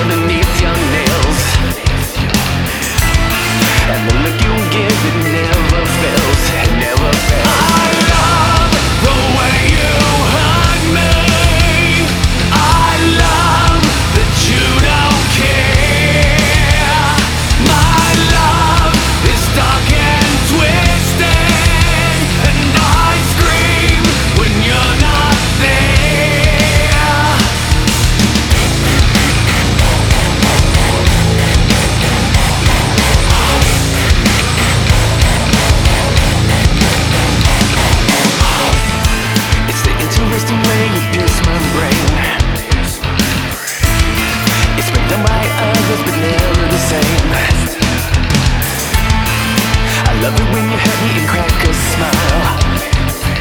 underneath your nails. And the look you give, it never fails, it never fails. I love the way you hug me. I love that you don't care. My love is dark and twisted, and I scream when you're not there. It's the interesting way you pierce my brain. It's been done by others, but never the same. I love it when you hurt me and crack a smile.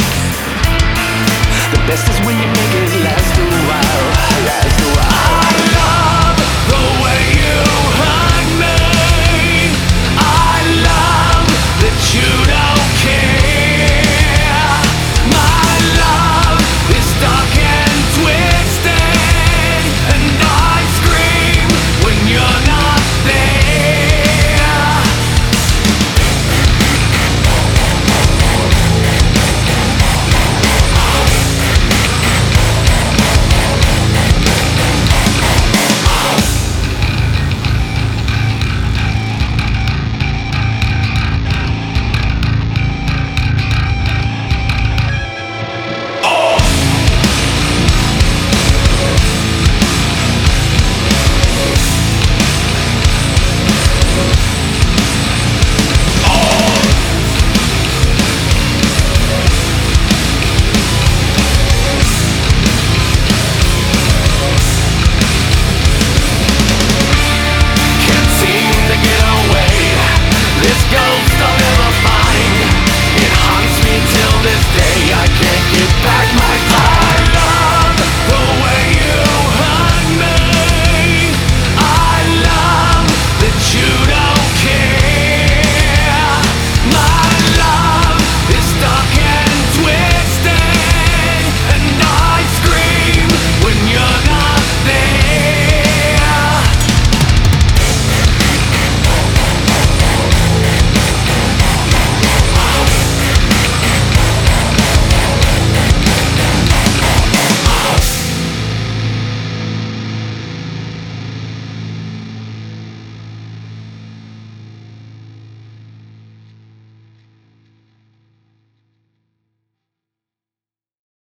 The best is when you make it last a while, last a while.